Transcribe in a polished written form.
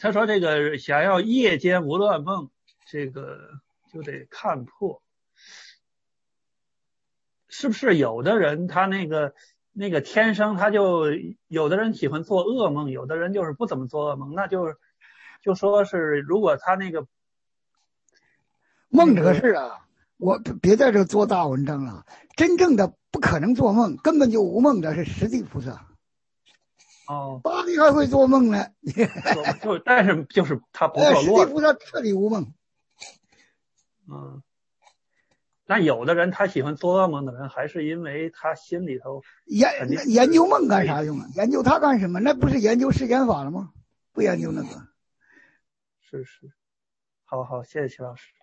他说这个想要夜间无乱梦，这个就得看破。是不是有的人他那个天生他就有的人喜欢做噩梦，有的人就是不怎么做噩梦，那就说是如果他那个梦这个事啊，我别在这做大文章了。真正的不可能做梦，根本就无梦的是十地菩萨。 哦， 巴黎还会做梦呢， 但是就是他不做十地菩萨彻底无梦。 嗯。但有的人他喜欢做噩梦的人，还是因为他心里头研究梦干啥用啊？研究它干什么？那不是研究世间法了吗？不研究那个。 是，好，谢谢齐老师。